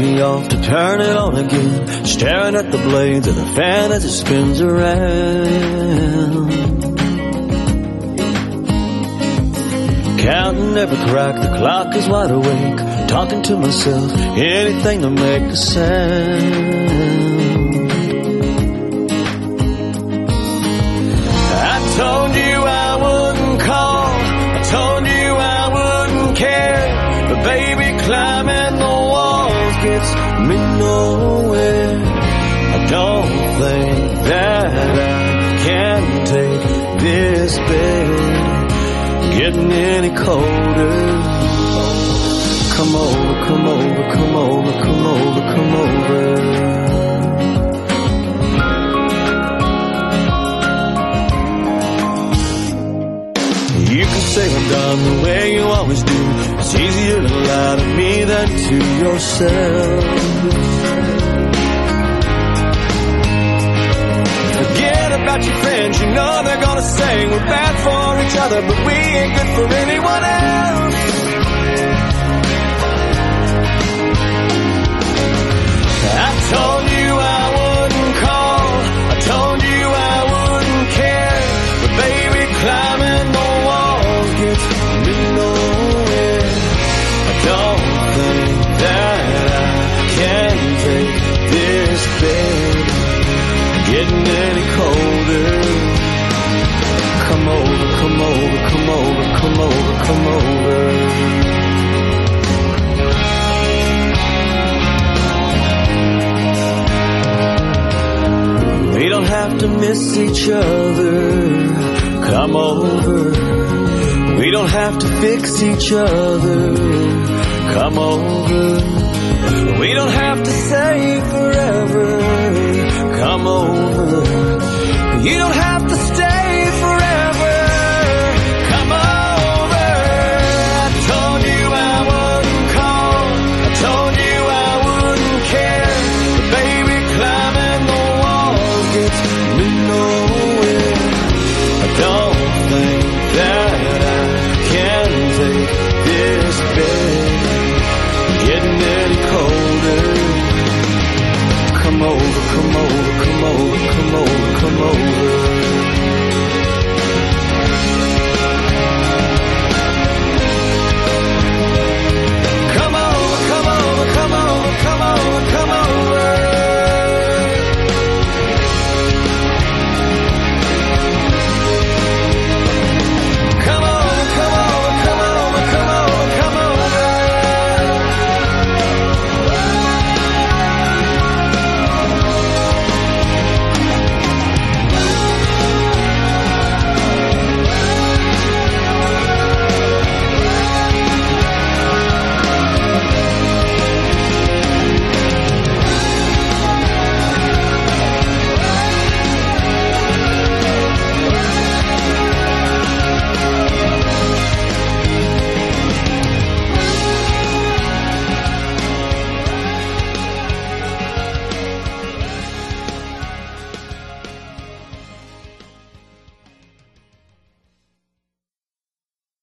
baby off to turn it on again, staring at the blades of the fan as it spins around. Counting every crack, the clock is wide awake, talking to myself, anything to make a sound. I told you I wouldn't call, I told you I wouldn't care, but baby, climbing the walls gets me nowhere. I don't think that I can take this bed getting any colder. Come over, come over, come over, come over, come over. You can say I'm done the way you always do. It's easier to lie to me than to yourself. Forget about your friends, you know they're gonna say we're bad for each other, but we ain't good for anyone else. I told you I wouldn't call, I told you I wouldn't care, but baby, climbing the walls gets me nowhere. I don't think that I can take this bed getting any colder. Come over, come over, come over, come over, come over. We don't have to miss each other. Come over. We don't have to fix each other. Come over. We don't have to say forever. Come over. You don't